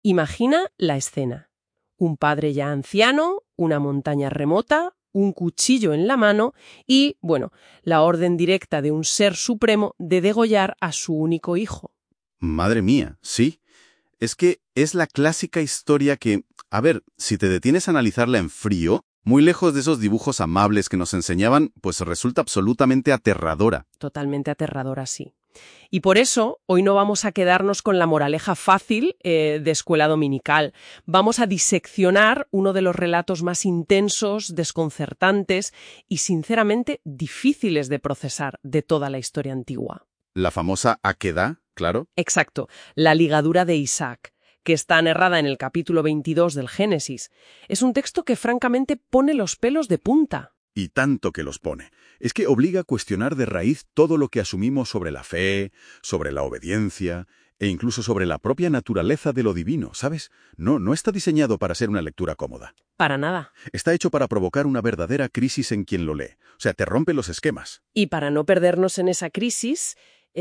Imagina la escena. Un padre ya anciano, una montaña remota, un cuchillo en la mano y, bueno, la orden directa de un ser supremo de degollar a su único hijo. Madre mía, sí. Es que es la clásica historia que, a ver, si te detienes a analizarla en frío, muy lejos de esos dibujos amables que nos enseñaban, pues resulta absolutamente aterradora. Totalmente aterradora, sí. Y por eso, hoy no vamos a quedarnos con la moraleja fácil de escuela dominical. Vamos a diseccionar uno de los relatos más intensos, desconcertantes y, sinceramente, difíciles de procesar de toda la historia antigua. La famosa Akedah, claro. Exacto, la ligadura de Isaac, que está narrada en el capítulo 22 del Génesis. Es un texto que francamente pone los pelos de punta. Y tanto que los pone. Es que obliga a cuestionar de raíz todo lo que asumimos sobre la fe, sobre la obediencia e incluso sobre la propia naturaleza de lo divino, ¿sabes? No está diseñado para ser una lectura cómoda. Para nada. Está hecho para provocar una verdadera crisis en quien lo lee. O sea, te rompe los esquemas. Y para no perdernos en esa crisis,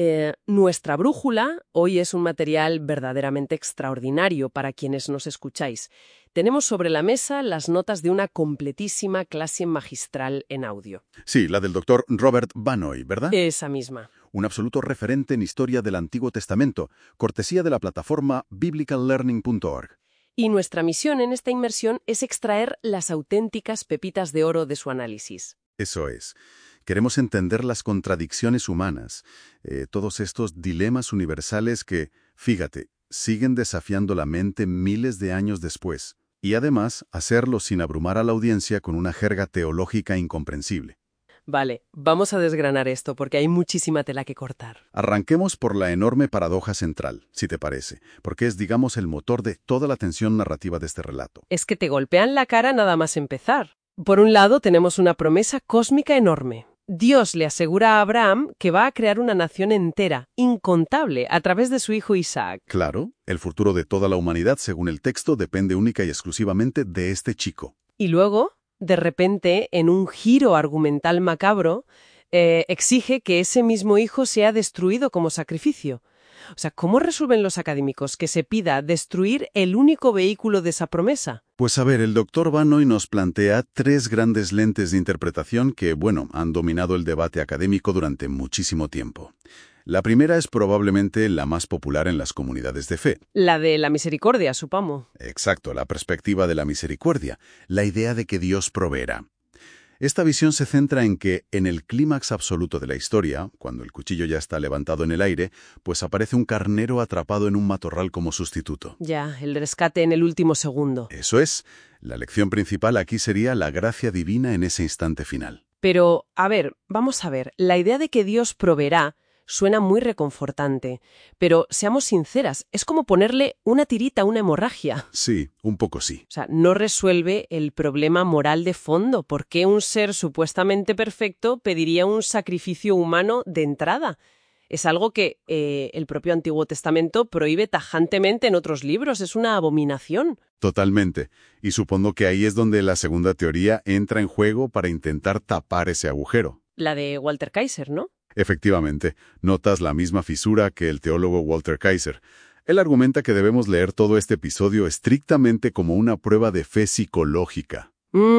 nuestra brújula hoy es un material verdaderamente extraordinario para quienes nos escucháis. Tenemos sobre la mesa las notas de una completísima clase magistral en audio. Sí, la del doctor Robert Banoy, ¿verdad? Esa misma. Un absoluto referente en historia del Antiguo Testamento, cortesía de la plataforma biblicallearning.org. Y nuestra misión en esta inmersión es extraer las auténticas pepitas de oro de su análisis. Eso es. Queremos entender las contradicciones humanas, todos estos dilemas universales que, fíjate, siguen desafiando la mente miles de años después, y además hacerlo sin abrumar a la audiencia con una jerga teológica incomprensible. Vale, vamos a desgranar esto porque hay muchísima tela que cortar. Arranquemos por la enorme paradoja central, si te parece, porque es, digamos, el motor de toda la tensión narrativa de este relato. Es que te golpean la cara nada más empezar. Por un lado, tenemos una promesa cósmica enorme. Dios le asegura a Abraham que va a crear una nación entera, incontable, a través de su hijo Isaac. Claro, el futuro de toda la humanidad, según el texto, depende única y exclusivamente de este chico. Y luego, de repente, en un giro argumental macabro, exige que ese mismo hijo sea destruido como sacrificio. O sea, ¿cómo resuelven los académicos que se pida destruir el único vehículo de esa promesa? Pues a ver, el doctor Banoy nos plantea tres grandes lentes de interpretación que, bueno, han dominado el debate académico durante muchísimo tiempo. La primera es probablemente la más popular en las comunidades de fe. La de la misericordia, supongo. Exacto, la perspectiva de la misericordia, la idea de que Dios proveerá. Esta visión se centra en que, en el clímax absoluto de la historia, cuando el cuchillo ya está levantado en el aire, pues aparece un carnero atrapado en un matorral como sustituto. Ya, el rescate en el último segundo. Eso es. La lección principal aquí sería la gracia divina en ese instante final. Pero, a ver, vamos a ver, la idea de que Dios proveerá suena muy reconfortante, pero seamos sinceras, es como ponerle una tirita a una hemorragia. Sí, un poco sí. O sea, no resuelve el problema moral de fondo. ¿Por qué un ser supuestamente perfecto pediría un sacrificio humano de entrada? Es algo que el propio Antiguo Testamento prohíbe tajantemente en otros libros. Es una abominación. Totalmente. Y supongo que ahí es donde la segunda teoría entra en juego para intentar tapar ese agujero. La de Walter Kaiser, ¿no? Efectivamente, notas la misma fisura que el teólogo Walter Kaiser. Él argumenta que debemos leer todo este episodio estrictamente como una prueba de fe psicológica.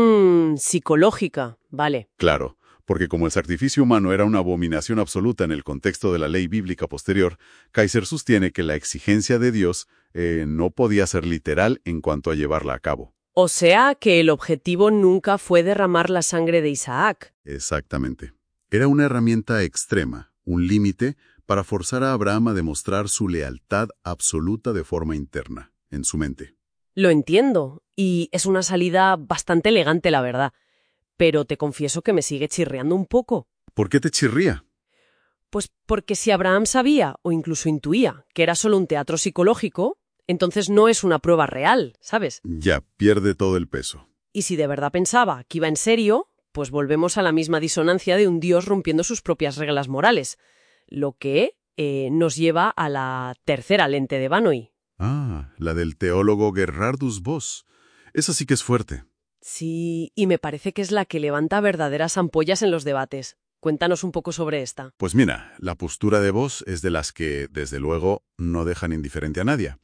Psicológica, vale. Claro, porque como el sacrificio humano era una abominación absoluta en el contexto de la ley bíblica posterior, Kaiser sostiene que la exigencia de Dios no podía ser literal en cuanto a llevarla a cabo. O sea que el objetivo nunca fue derramar la sangre de Isaac. Exactamente. Era una herramienta extrema, un límite para forzar a Abraham a demostrar su lealtad absoluta de forma interna, en su mente. Lo entiendo, y es una salida bastante elegante, la verdad. Pero te confieso que me sigue chirriando un poco. ¿Por qué te chirría? Pues porque si Abraham sabía, o incluso intuía, que era solo un teatro psicológico, entonces no es una prueba real, ¿sabes? Ya, pierde todo el peso. Y si de verdad pensaba que iba en serio, pues volvemos a la misma disonancia de un Dios rompiendo sus propias reglas morales, lo que nos lleva a la tercera lente de Banoy. Ah, la del teólogo Gerhardus Voss. Esa sí que es fuerte. Sí, y me parece que es la que levanta verdaderas ampollas en los debates. Cuéntanos un poco sobre esta. Pues mira, la postura de Voss es de las que, desde luego, no dejan indiferente a nadie.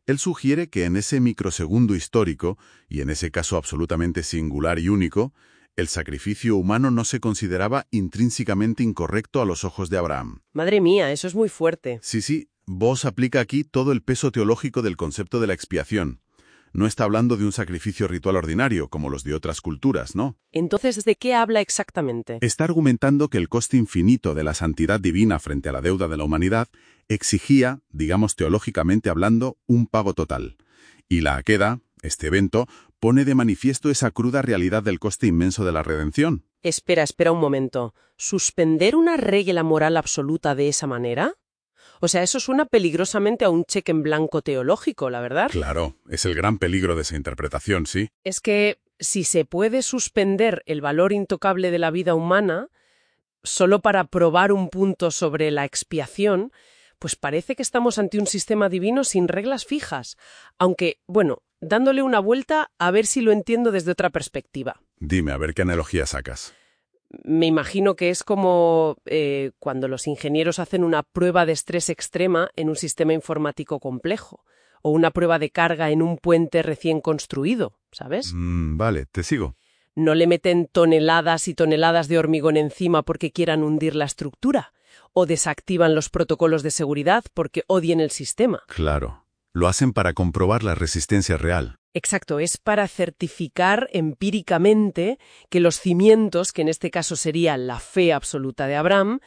Él sugiere que en ese microsegundo histórico, y en ese caso absolutamente singular y único, el sacrificio humano no se consideraba intrínsecamente incorrecto a los ojos de Abraham. Madre mía, eso es muy fuerte. Sí, Boss aplica aquí todo el peso teológico del concepto de la expiación. No está hablando de un sacrificio ritual ordinario, como los de otras culturas, ¿no? Entonces, ¿de qué habla exactamente? Está argumentando que el coste infinito de la santidad divina frente a la deuda de la humanidad exigía, digamos teológicamente hablando, un pago total. Y la Akeda, este evento, pone de manifiesto esa cruda realidad del coste inmenso de la redención. Espera un momento. ¿Suspender una regla moral absoluta de esa manera? O sea, eso suena peligrosamente a un cheque en blanco teológico, la verdad. Claro, es el gran peligro de esa interpretación, sí. Es que si se puede suspender el valor intocable de la vida humana solo para probar un punto sobre la expiación, pues parece que estamos ante un sistema divino sin reglas fijas. Aunque, bueno, dándole una vuelta a ver si lo entiendo desde otra perspectiva. Dime, a ver qué analogía sacas. Me imagino que es como cuando los ingenieros hacen una prueba de estrés extrema en un sistema informático complejo, o una prueba de carga en un puente recién construido, ¿sabes? Vale, te sigo. No le meten toneladas y toneladas de hormigón encima porque quieran hundir la estructura, o desactivan los protocolos de seguridad porque odien el sistema. Claro, lo hacen para comprobar la resistencia real. Exacto, es para certificar empíricamente que los cimientos, que en este caso sería la fe absoluta de Abraham,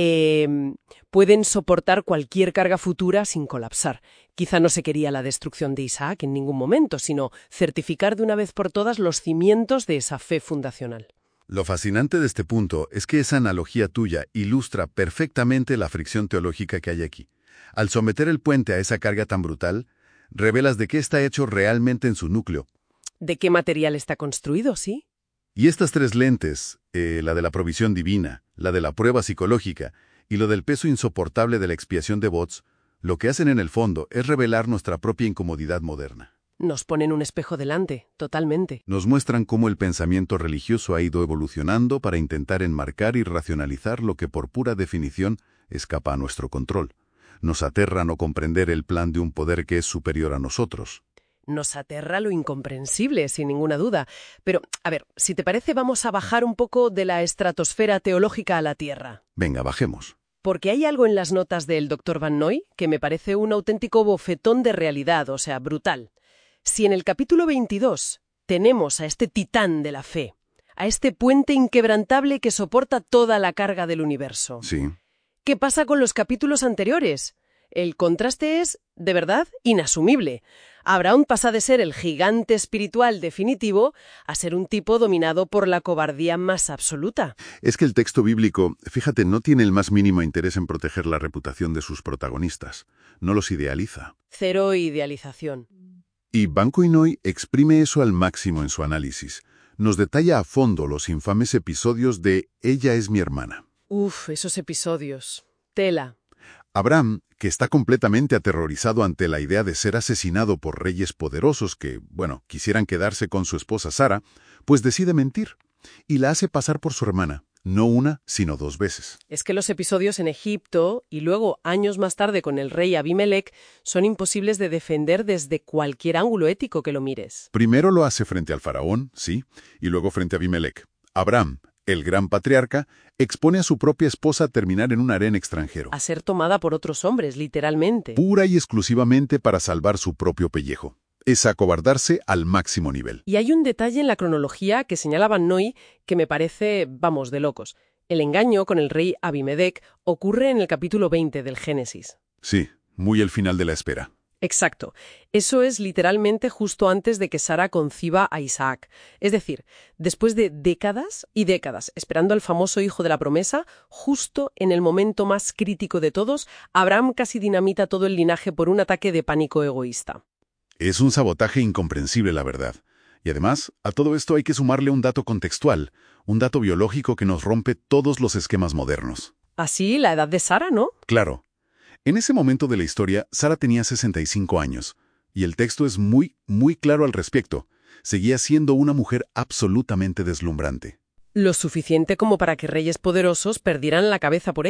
pueden soportar cualquier carga futura sin colapsar. Quizá no se quería la destrucción de Isaac en ningún momento, sino certificar de una vez por todas los cimientos de esa fe fundacional. Lo fascinante de este punto es que esa analogía tuya ilustra perfectamente la fricción teológica que hay aquí. Al someter el puente a esa carga tan brutal, revelas de qué está hecho realmente en su núcleo. ¿De qué material está construido, sí? Y estas tres lentes, la de la provisión divina, la de la prueba psicológica y lo del peso insoportable de la expiación de Bots, lo que hacen en el fondo es revelar nuestra propia incomodidad moderna. Nos ponen un espejo delante, totalmente. Nos muestran cómo el pensamiento religioso ha ido evolucionando para intentar enmarcar y racionalizar lo que por pura definición escapa a nuestro control. Nos aterra no comprender el plan de un poder que es superior a nosotros. Nos aterra lo incomprensible, sin ninguna duda. Pero, a ver, si te parece, vamos a bajar un poco de la estratosfera teológica a la Tierra. Venga, bajemos. Porque hay algo en las notas del Dr. Van Noy que me parece un auténtico bofetón de realidad, o sea, brutal. Si en el capítulo 22 tenemos a este titán de la fe, a este puente inquebrantable que soporta toda la carga del universo. Sí. ¿Qué pasa con los capítulos anteriores? El contraste es, de verdad, inasumible. Abraham pasa de ser el gigante espiritual definitivo a ser un tipo dominado por la cobardía más absoluta. Es que el texto bíblico, fíjate, no tiene el más mínimo interés en proteger la reputación de sus protagonistas. No los idealiza. Cero idealización. Y Van Noy exprime eso al máximo en su análisis. Nos detalla a fondo los infames episodios de Ella es mi hermana. Uf, esos episodios. Tela. Abraham, que está completamente aterrorizado ante la idea de ser asesinado por reyes poderosos que, quisieran quedarse con su esposa Sara, pues decide mentir y la hace pasar por su hermana, no una, sino 2 veces. Es que los episodios en Egipto y luego años más tarde con el rey Abimelech son imposibles de defender desde cualquier ángulo ético que lo mires. Primero lo hace frente al faraón, sí, y luego frente a Abimelech. Abraham, el gran patriarca, expone a su propia esposa a terminar en un harén extranjero. A ser tomada por otros hombres, literalmente. Pura y exclusivamente para salvar su propio pellejo. Es acobardarse al máximo nivel. Y hay un detalle en la cronología que señala Van Noy que me parece, de locos. El engaño con el rey Abimelech ocurre en el capítulo 20 del Génesis. Sí, muy el final de la espera. Exacto. Eso es literalmente justo antes de que Sara conciba a Isaac. Es decir, después de décadas y décadas esperando al famoso hijo de la promesa, justo en el momento más crítico de todos, Abraham casi dinamita todo el linaje por un ataque de pánico egoísta. Es un sabotaje incomprensible, la verdad. Y además, a todo esto hay que sumarle un dato contextual, un dato biológico que nos rompe todos los esquemas modernos. Así, la edad de Sara, ¿no? Claro. En ese momento de la historia, Sara tenía 65 años, y el texto es muy, muy claro al respecto. Seguía siendo una mujer absolutamente deslumbrante. Lo suficiente como para que reyes poderosos perdieran la cabeza por ella.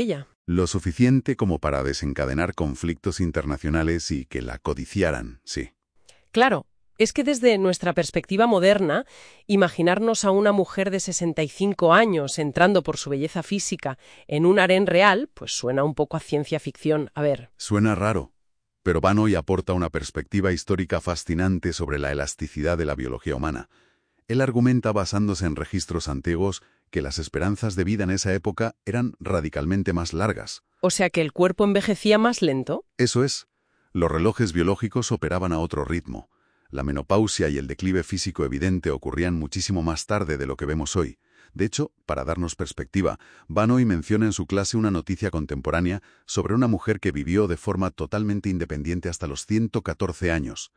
Lo suficiente como para desencadenar conflictos internacionales y que la codiciaran, sí. Claro, es que desde nuestra perspectiva moderna, imaginarnos a una mujer de 65 años entrando por su belleza física en un harén real, pues suena un poco a ciencia ficción. A ver. Suena raro, pero Van Hoy aporta una perspectiva histórica fascinante sobre la elasticidad de la biología humana. Él argumenta, basándose en registros antiguos, que las esperanzas de vida en esa época eran radicalmente más largas. O sea que el cuerpo envejecía más lento. Eso es. Los relojes biológicos operaban a otro ritmo. La menopausia y el declive físico evidente ocurrían muchísimo más tarde de lo que vemos hoy. De hecho, para darnos perspectiva, Van Hoy menciona en su clase una noticia contemporánea sobre una mujer que vivió de forma totalmente independiente hasta los 114 años.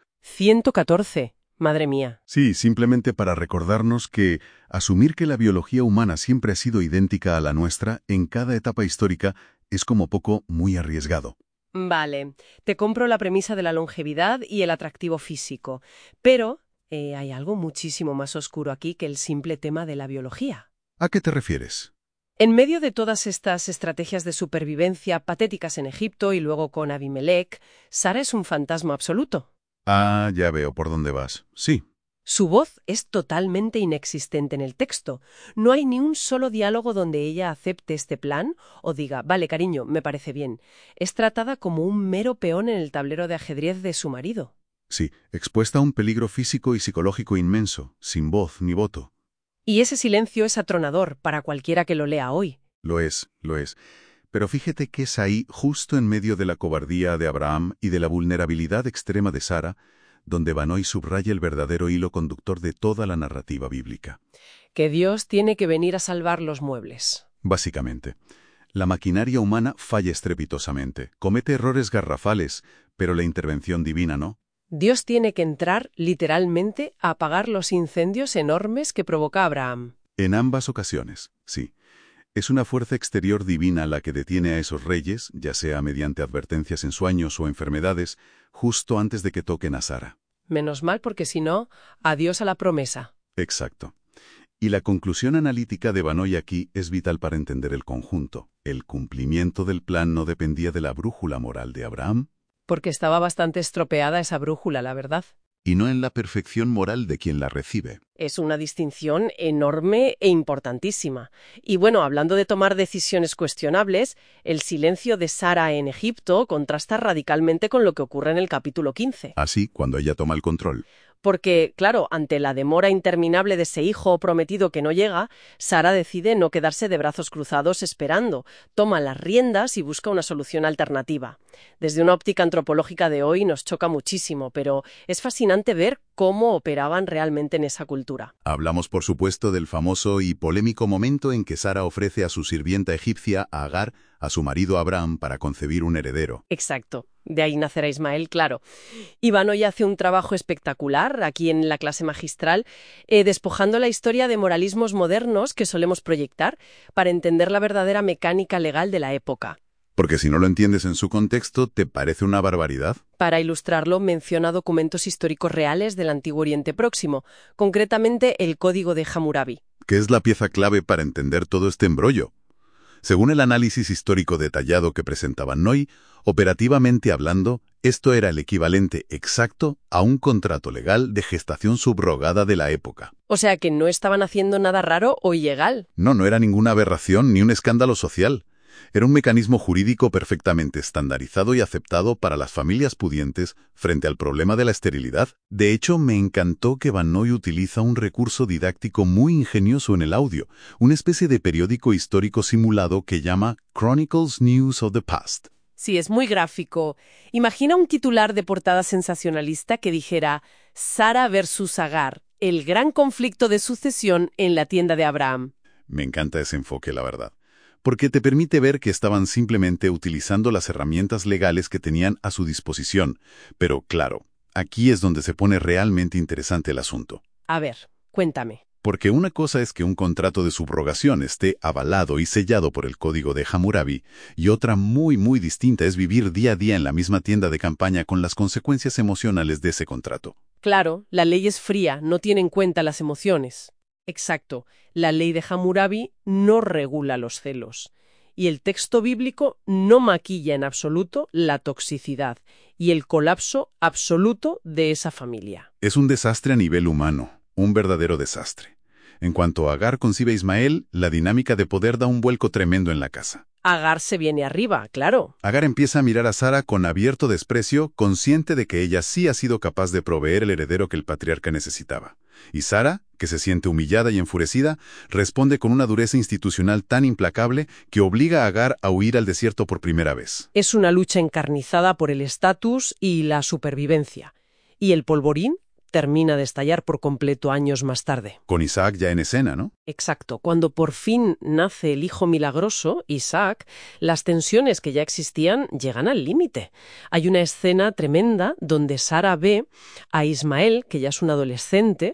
114. Madre mía. Sí, simplemente para recordarnos que asumir que la biología humana siempre ha sido idéntica a la nuestra en cada etapa histórica es como poco muy arriesgado. Vale, te compro la premisa de la longevidad y el atractivo físico, pero hay algo muchísimo más oscuro aquí que el simple tema de la biología. ¿A qué te refieres? En medio de todas estas estrategias de supervivencia patéticas en Egipto y luego con Abimelech, Sara es un fantasma absoluto. Ah, ya veo por dónde vas. Sí. Su voz es totalmente inexistente en el texto. No hay ni un solo diálogo donde ella acepte este plan o diga, vale, cariño, me parece bien. Es tratada como un mero peón en el tablero de ajedrez de su marido. Sí, expuesta a un peligro físico y psicológico inmenso, sin voz ni voto. Y ese silencio es atronador para cualquiera que lo lea hoy. Lo es, lo es. Pero fíjate que es ahí, justo en medio de la cobardía de Abraham y de la vulnerabilidad extrema de Sara, donde Van Hoy subraya el verdadero hilo conductor de toda la narrativa bíblica. Que Dios tiene que venir a salvar los muebles. Básicamente, la maquinaria humana falla estrepitosamente, comete errores garrafales, pero la intervención divina no. Dios tiene que entrar, literalmente, a apagar los incendios enormes que provoca Abraham. En ambas ocasiones, sí. Es una fuerza exterior divina la que detiene a esos reyes, ya sea mediante advertencias en sueños o enfermedades, justo antes de que toquen a Sara. Menos mal, porque si no, adiós a la promesa. Exacto. Y la conclusión analítica de Van Hoy aquí es vital para entender el conjunto. El cumplimiento del plan no dependía de la brújula moral de Abraham. Porque estaba bastante estropeada esa brújula, la verdad. Y no en la perfección moral de quien la recibe. Es una distinción enorme e importantísima. Y bueno, hablando de tomar decisiones cuestionables, el silencio de Sara en Egipto contrasta radicalmente con lo que ocurre en el capítulo 15. Así, cuando ella toma el control. Porque, claro, ante la demora interminable de ese hijo prometido que no llega, Sara decide no quedarse de brazos cruzados esperando, toma las riendas y busca una solución alternativa. Desde una óptica antropológica de hoy nos choca muchísimo, pero es fascinante ver cómo operaban realmente en esa cultura. Hablamos, por supuesto, del famoso y polémico momento en que Sara ofrece a su sirvienta egipcia, a Agar, a su marido Abraham, para concebir un heredero. Exacto. De ahí nacerá Ismael, claro. Y Van Hoy hace un trabajo espectacular aquí en la clase magistral, despojando la historia de moralismos modernos que solemos proyectar para entender la verdadera mecánica legal de la época. Porque si no lo entiendes en su contexto, ¿te parece una barbaridad? Para ilustrarlo, menciona documentos históricos reales del Antiguo Oriente Próximo, concretamente el Código de Hammurabi. ¿Qué es la pieza clave para entender todo este embrollo? Según el análisis histórico detallado que presenta Van Hoy, operativamente hablando, esto era el equivalente exacto a un contrato legal de gestación subrogada de la época. O sea que no estaban haciendo nada raro o ilegal. No era ninguna aberración ni un escándalo social. Era un mecanismo jurídico perfectamente estandarizado y aceptado para las familias pudientes frente al problema de la esterilidad. De hecho, me encantó que Van Hoy utiliza un recurso didáctico muy ingenioso en el audio, una especie de periódico histórico simulado que llama Chronicles News of the Past. Sí, es muy gráfico. Imagina un titular de portada sensacionalista que dijera Sara versus Agar, el gran conflicto de sucesión en la tienda de Abraham. Me encanta ese enfoque, la verdad. Porque te permite ver que estaban simplemente utilizando las herramientas legales que tenían a su disposición. Pero claro, aquí es donde se pone realmente interesante el asunto. A ver, cuéntame. Porque una cosa es que un contrato de subrogación esté avalado y sellado por el Código de Hammurabi, y otra muy distinta es vivir día a día en la misma tienda de campaña con las consecuencias emocionales de ese contrato. Claro, la ley es fría, no tiene en cuenta las emociones. Exacto, la ley de Hammurabi no regula los celos. Y el texto bíblico no maquilla en absoluto la toxicidad y el colapso absoluto de esa familia. Es un desastre a nivel humano, un verdadero desastre. En cuanto Agar concibe a Ismael, la dinámica de poder da un vuelco tremendo en la casa. Agar se viene arriba, claro. Agar empieza a mirar a Sara con abierto desprecio, consciente de que ella sí ha sido capaz de proveer el heredero que el patriarca necesitaba. Y Sara, que se siente humillada y enfurecida, responde con una dureza institucional tan implacable que obliga a Agar a huir al desierto por primera vez. Es una lucha encarnizada por el estatus y la supervivencia. Y el polvorín termina de estallar por completo años más tarde. Con Isaac ya en escena, ¿no? Exacto. Cuando por fin nace el hijo milagroso, Isaac, las tensiones que ya existían llegan al límite. Hay una escena tremenda donde Sara ve a Ismael, que ya es un adolescente,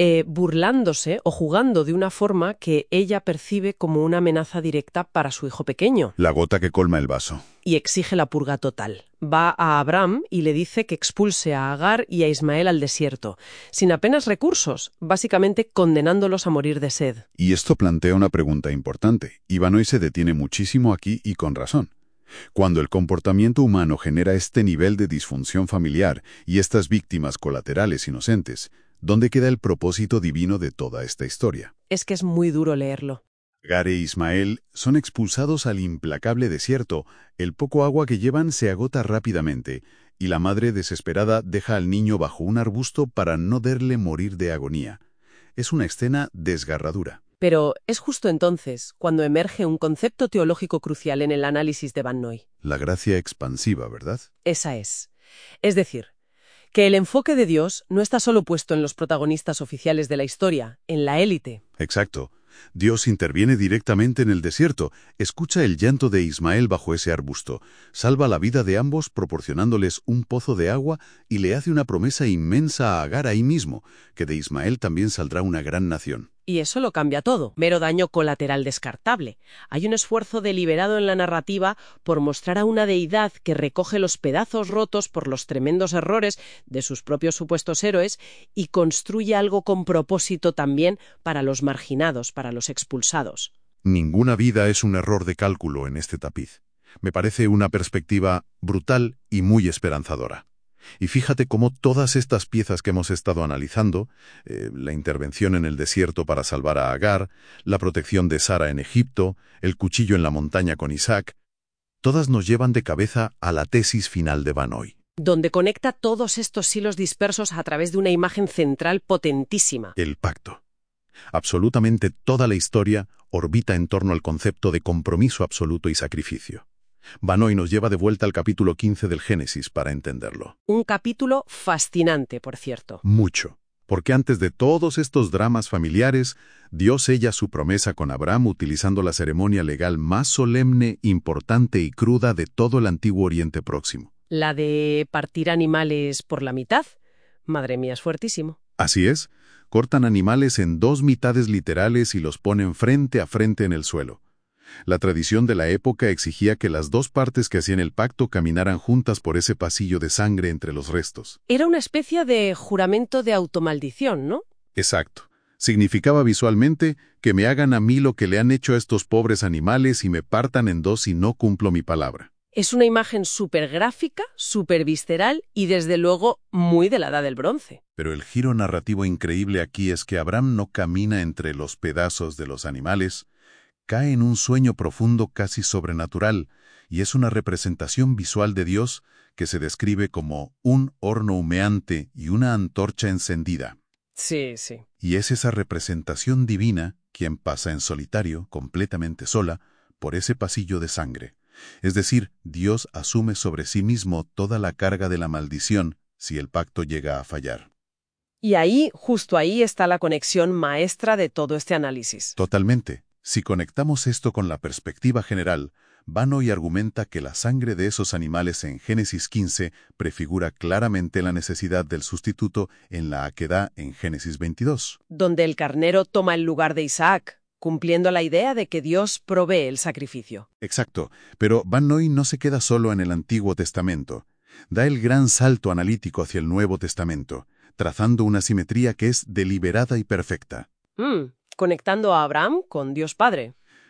burlándose o jugando de una forma que ella percibe como una amenaza directa para su hijo pequeño. La gota que colma el vaso. Y exige la purga total. Va a Abraham y le dice que expulse a Agar y a Ismael al desierto, sin apenas recursos, básicamente condenándolos a morir de sed. Y esto plantea una pregunta importante, y Vannoy se detiene muchísimo aquí y con razón. Cuando el comportamiento humano genera este nivel de disfunción familiar y estas víctimas colaterales inocentes, ¿dónde queda el propósito divino de toda esta historia? Es que es muy duro leerlo. Agar e Ismael son expulsados al implacable desierto, el poco agua que llevan se agota rápidamente, y la madre desesperada deja al niño bajo un arbusto para no verle morir de agonía. Es una escena desgarradora. Pero es justo entonces cuando emerge un concepto teológico crucial en el análisis de Vannoy. La gracia expansiva, ¿verdad? Esa es. Es decir, que el enfoque de Dios no está solo puesto en los protagonistas oficiales de la historia, en la élite. Exacto. Dios interviene directamente en el desierto, escucha el llanto de Ismael bajo ese arbusto, salva la vida de ambos proporcionándoles un pozo de agua y le hace una promesa inmensa a Agar ahí mismo, que de Ismael también saldrá una gran nación. Y eso lo cambia todo, mero daño colateral descartable. Hay un esfuerzo deliberado en la narrativa por mostrar a una deidad que recoge los pedazos rotos por los tremendos errores de sus propios supuestos héroes y construye algo con propósito también para los marginados, para los expulsados. Ninguna vida es un error de cálculo en este tapiz. Me parece una perspectiva brutal y muy esperanzadora. Y fíjate cómo todas estas piezas que hemos estado analizando, la intervención en el desierto para salvar a Agar, la protección de Sara en Egipto, el cuchillo en la montaña con Isaac, todas nos llevan de cabeza a la tesis final de Vannoy. Donde conecta todos estos hilos dispersos a través de una imagen central potentísima. El pacto. Absolutamente toda la historia orbita en torno al concepto de compromiso absoluto y sacrificio. Vannoy nos lleva de vuelta al capítulo 15 del Génesis para entenderlo. Un capítulo fascinante, por cierto. Mucho, porque antes de todos estos dramas familiares, Dios sella su promesa con Abraham utilizando la ceremonia legal más solemne, importante y cruda de todo el antiguo Oriente Próximo. La de partir animales por la mitad. Madre mía, es fuertísimo. Así es, cortan animales en dos mitades literales y los ponen frente a frente en el suelo. La tradición de la época exigía que las dos partes que hacían el pacto caminaran juntas por ese pasillo de sangre entre los restos. Era una especie de juramento de automaldición, ¿no? Exacto. Significaba visualmente que me hagan a mí lo que le han hecho a estos pobres animales y me partan en dos si no cumplo mi palabra. Es una imagen súper gráfica, súper visceral y desde luego muy de la Edad del Bronce. Pero el giro narrativo increíble aquí es que Abraham no camina entre los pedazos de los animales, cae en un sueño profundo casi sobrenatural, y es una representación visual de Dios que se describe como un horno humeante y una antorcha encendida. Sí, sí. Y es esa representación divina quien pasa en solitario, completamente sola, por ese pasillo de sangre. Es decir, Dios asume sobre sí mismo toda la carga de la maldición si el pacto llega a fallar. Y ahí, justo ahí, está la conexión maestra de todo este análisis. Totalmente. Si conectamos esto con la perspectiva general, Vannoy argumenta que la sangre de esos animales en Génesis 15 prefigura claramente la necesidad del sustituto en la Akedá en Génesis 22. Donde el carnero toma el lugar de Isaac, cumpliendo la idea de que Dios provee el sacrificio. Exacto, pero Vannoy no se queda solo en el Antiguo Testamento. Da el gran salto analítico hacia el Nuevo Testamento, trazando una simetría que es deliberada y perfecta. Conectando a Abraham con Dios Padre.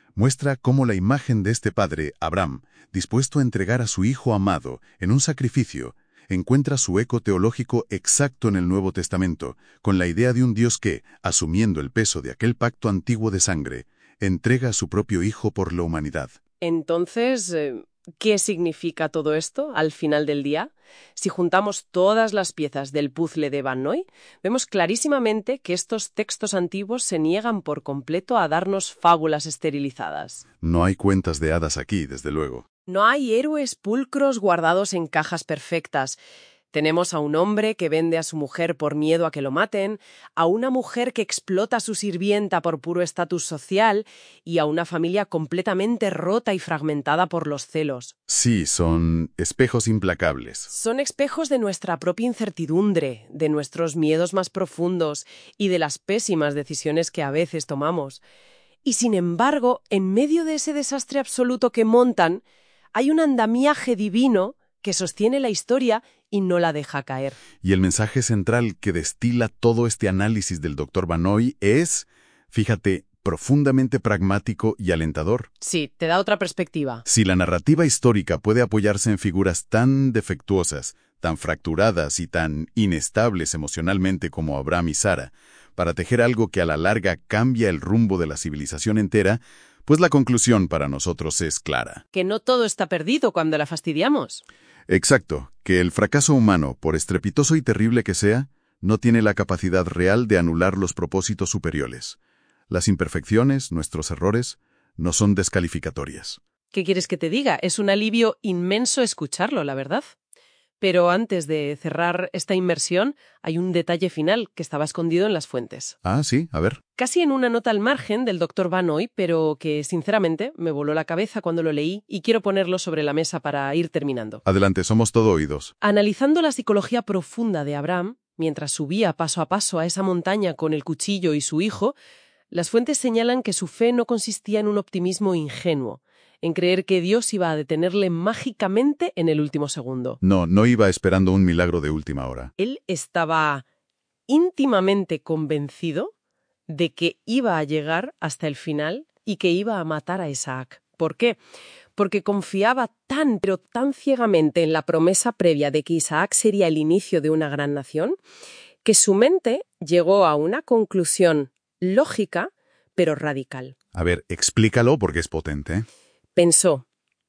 Muestra cómo la imagen de este padre, Abraham, dispuesto a entregar a su hijo amado en un sacrificio, encuentra su eco teológico exacto en el Nuevo Testamento, con la idea de un Dios que, asumiendo el peso de aquel pacto antiguo de sangre, entrega a su propio hijo por la humanidad. Entonces, ¿qué significa todo esto al final del día? Si juntamos todas las piezas del puzzle de Van Noy, vemos clarísimamente que estos textos antiguos se niegan por completo a darnos fábulas esterilizadas. No hay cuentas de hadas aquí, desde luego. No hay héroes pulcros guardados en cajas perfectas. Tenemos a un hombre que vende a su mujer por miedo a que lo maten, a una mujer que explota a su sirvienta por puro estatus social y a una familia completamente rota y fragmentada por los celos. Sí, son espejos implacables. Son espejos de nuestra propia incertidumbre, de nuestros miedos más profundos y de las pésimas decisiones que a veces tomamos. Y sin embargo, en medio de ese desastre absoluto que montan, hay un andamiaje divino que sostiene la historia y no la deja caer. Y el mensaje central que destila todo este análisis del Dr. Van Noy es, fíjate, profundamente pragmático y alentador. Sí, te da otra perspectiva. Si la narrativa histórica puede apoyarse en figuras tan defectuosas, tan fracturadas y tan inestables emocionalmente como Abraham y Sara, para tejer algo que a la larga cambia el rumbo de la civilización entera, pues la conclusión para nosotros es clara. Que no todo está perdido cuando la fastidiamos. Exacto, que el fracaso humano, por estrepitoso y terrible que sea, no tiene la capacidad real de anular los propósitos superiores. Las imperfecciones, nuestros errores, no son descalificatorias. ¿Qué quieres que te diga? Es un alivio inmenso escucharlo, la verdad. Pero antes de cerrar esta inmersión, hay un detalle final que estaba escondido en las fuentes. Ah, sí, a ver. Casi en una nota al margen del Dr. Van Noy, pero que, sinceramente, me voló la cabeza cuando lo leí y quiero ponerlo sobre la mesa para ir terminando. Adelante, somos todo oídos. Analizando la psicología profunda de Abraham, mientras subía paso a paso a esa montaña con el cuchillo y su hijo, las fuentes señalan que su fe no consistía en un optimismo ingenuo, en creer que Dios iba a detenerle mágicamente en el último segundo. No iba esperando un milagro de última hora. Él estaba íntimamente convencido de que iba a llegar hasta el final y que iba a matar a Isaac. ¿Por qué? Porque confiaba tan, pero tan ciegamente en la promesa previa de que Isaac sería el inicio de una gran nación, que su mente llegó a una conclusión lógica, pero radical. A ver, explícalo porque es potente. Pensó,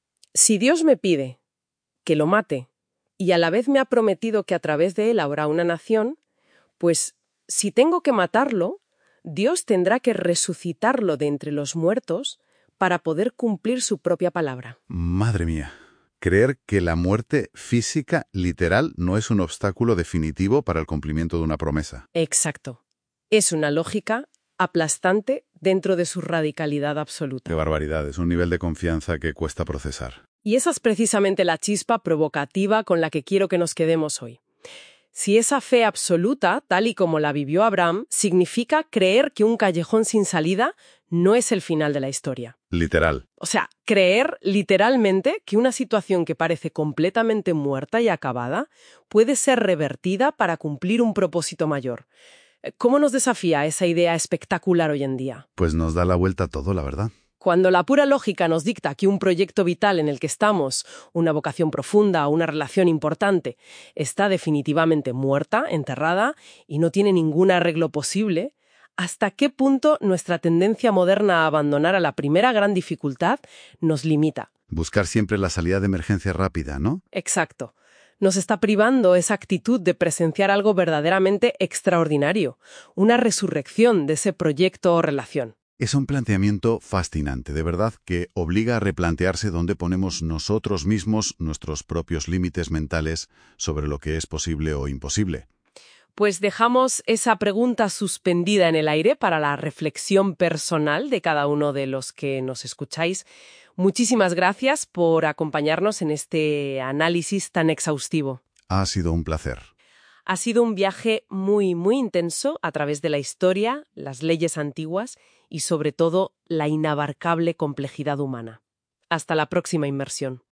si Dios me pide que lo mate y a la vez me ha prometido que a través de él habrá una nación, pues si tengo que matarlo, Dios tendrá que resucitarlo de entre los muertos para poder cumplir su propia palabra. Madre mía. Creer que la muerte física, literal, no es un obstáculo definitivo para el cumplimiento de una promesa. Exacto. Es una lógica aplastante dentro de su radicalidad absoluta. Qué barbaridad, es un nivel de confianza que cuesta procesar. Y esa es precisamente la chispa provocativa con la que quiero que nos quedemos hoy. Si esa fe absoluta, tal y como la vivió Abraham, significa creer que un callejón sin salida no es el final de la historia. Literal. O sea, creer literalmente que una situación que parece completamente muerta y acabada puede ser revertida para cumplir un propósito mayor. ¿Cómo nos desafía esa idea espectacular hoy en día? Pues nos da la vuelta a todo, la verdad. Cuando la pura lógica nos dicta que un proyecto vital en el que estamos, una vocación profunda o una relación importante, está definitivamente muerta, enterrada y no tiene ningún arreglo posible, ¿hasta qué punto nuestra tendencia moderna a abandonar a la primera gran dificultad nos limita? Buscar siempre la salida de emergencia rápida, ¿no? Exacto. Nos está privando esa actitud de presenciar algo verdaderamente extraordinario, una resurrección de ese proyecto o relación. Es un planteamiento fascinante, de verdad, que obliga a replantearse dónde ponemos nosotros mismos nuestros propios límites mentales sobre lo que es posible o imposible. Pues dejamos esa pregunta suspendida en el aire para la reflexión personal de cada uno de los que nos escucháis. Muchísimas gracias por acompañarnos en este análisis tan exhaustivo. Ha sido un placer. Ha sido un viaje muy, muy intenso a través de la historia, las leyes antiguas y, sobre todo, la inabarcable complejidad humana. Hasta la próxima inmersión.